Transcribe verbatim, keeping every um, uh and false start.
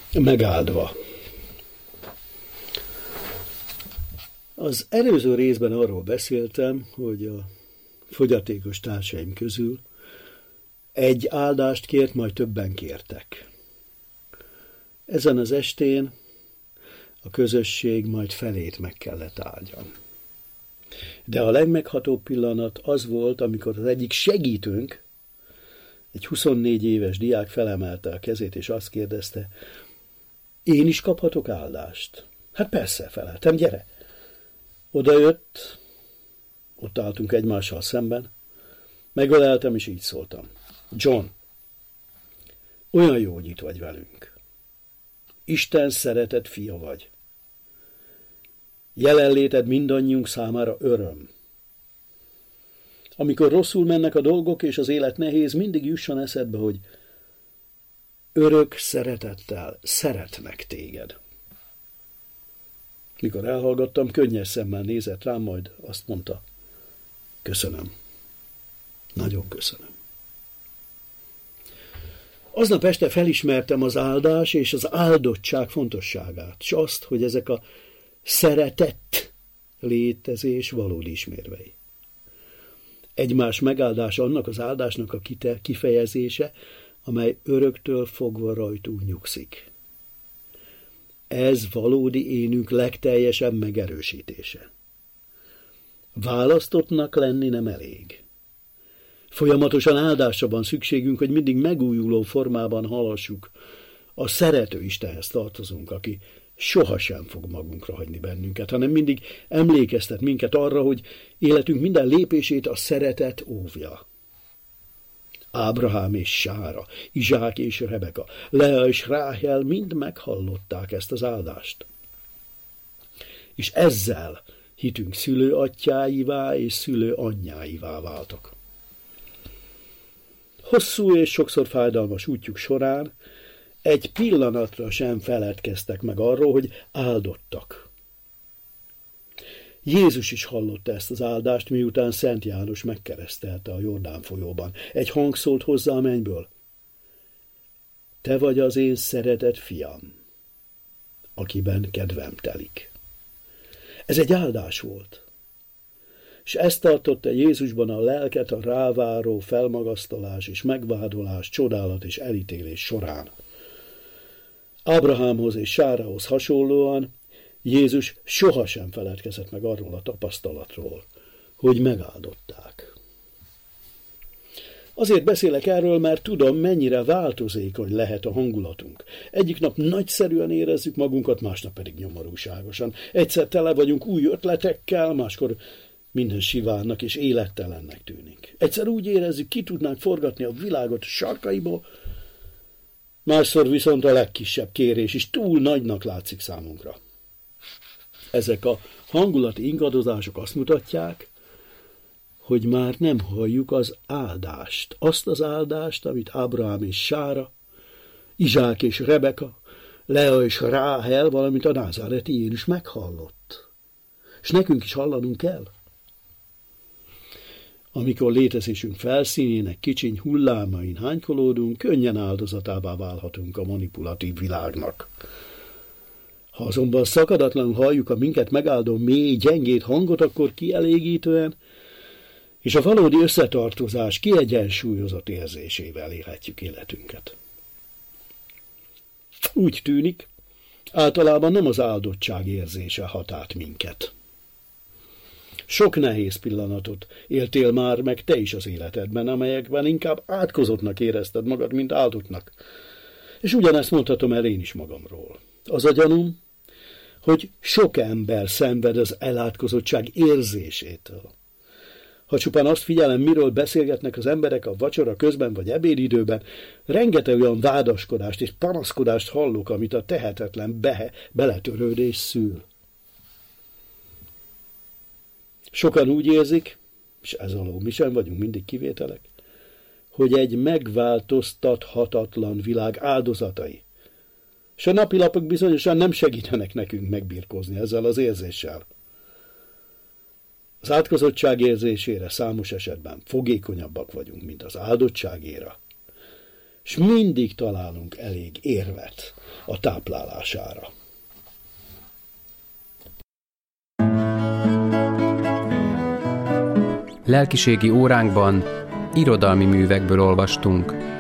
Megáldva. Az előző részben arról beszéltem, hogy a fogyatékos társaim közül egy áldást kért, majd többen kértek. Ezen az estén a közösség majd felét meg kellett áldjam. De a legmeghatóbb pillanat az volt, amikor az egyik segítőnk, egy huszonnégy éves diák felemelte a kezét, és azt kérdezte, én is kaphatok áldást? Hát persze, feleltem, gyere. Oda jött, ott álltunk egymással szemben, megöleltem, és így szóltam. John, olyan jó, hogy itt vagy velünk. Isten szeretett fia vagy. Jelenléted mindannyiunk számára öröm. Amikor rosszul mennek a dolgok, és az élet nehéz, mindig jusson eszedbe, hogy örök szeretettel szeretnek téged. Mikor elhallgattam, könnyes szemmel nézett rám, majd azt mondta, köszönöm. Nagyon köszönöm. Aznap este felismertem az áldás és az áldottság fontosságát, és azt, hogy ezek a szeretett létezés valódi ismérvei. Egymás megáldása annak az áldásnak a kifejezése, amely öröktől fogva rajtunk nyugszik. Ez valódi énünk legteljesebb megerősítése. Választottnak lenni nem elég. Folyamatosan áldásra van szükségünk, hogy mindig megújuló formában hallassuk. A szerető Istenhez tartozunk, aki sohasem fog magunkra hagyni bennünket, hanem mindig emlékeztet minket arra, hogy életünk minden lépését a szeretet óvja. Ábrahám és Sára, Izsák és Rebeka, Lea és Ráhel mind meghallották ezt az áldást. És ezzel hitünk szülő atyáivá és szülő anyjáivá váltak. Hosszú és sokszor fájdalmas útjuk során egy pillanatra sem feledkeztek meg arról, hogy áldottak. Jézus is hallotta ezt az áldást, miután Szent János megkeresztelte a Jordán folyóban. Egy hang szólt hozzá a mennyből. Te vagy az én szeretett fiam, akiben kedvem telik. Ez egy áldás volt. És ezt tartotta Jézusban a lelket a ráváró felmagasztalás és megvádolás, csodálat és elítélés során. Ábrahámhoz és Sárahoz hasonlóan Jézus sohasem feledkezett meg arról a tapasztalatról, hogy megáldották. Azért beszélek erről, mert tudom, mennyire változékony lehet a hangulatunk. Egyik nap nagyszerűen érezzük magunkat, másnap pedig nyomorúságosan. Egyszer tele vagyunk új ötletekkel, máskor minden sivánnak és élettelennek tűnik. Egyszer úgy érezzük, ki tudnánk forgatni a világot sarkaiból, másszor viszont a legkisebb kérés is túl nagynak látszik számunkra. Ezek a hangulati ingadozások azt mutatják, hogy már nem halljuk az áldást, azt az áldást, amit Ábrahám és Sára, Izsák és Rebeka, Lea és Ráhel, valamint a názáreti Jézus meghallott. És nekünk is hallanunk kell. Amikor létezésünk felszínének kicsiny hullámain hánykolódunk, könnyen áldozatává válhatunk a manipulatív világnak. Ha azonban szakadatlanul halljuk a minket megáldó mély, gyengét hangot, akkor kielégítően, és a valódi összetartozás kiegyensúlyozott érzésével élhetjük életünket. Úgy tűnik, általában nem az áldottság érzése hat át minket. Sok nehéz pillanatot éltél már meg te is az életedben, amelyekben inkább átkozottnak érezted magad, mint áldottnak. És ugyanezt mondhatom el én is magamról. Az a gyanúm, hogy sok ember szenved az elátkozottság érzésétől. Ha csupán azt figyelem, miről beszélgetnek az emberek a vacsora közben vagy ebédidőben, rengeteg olyan vádaskodást és panaszkodást hallok, amit a tehetetlen behe, beletörődés szül. Sokan úgy érzik, és ez alól mi sem vagyunk mindig kivételek, hogy egy megváltoztathatatlan világ áldozatai. És a napilapok bizonyosan nem segítenek nekünk megbirkózni ezzel az érzéssel. Az átkozottság érzésére számos esetben fogékonyabbak vagyunk, mint az áldottságéra. és mindig találunk elég érvet a táplálására. Lelkiségi óránkban irodalmi művekből olvastunk.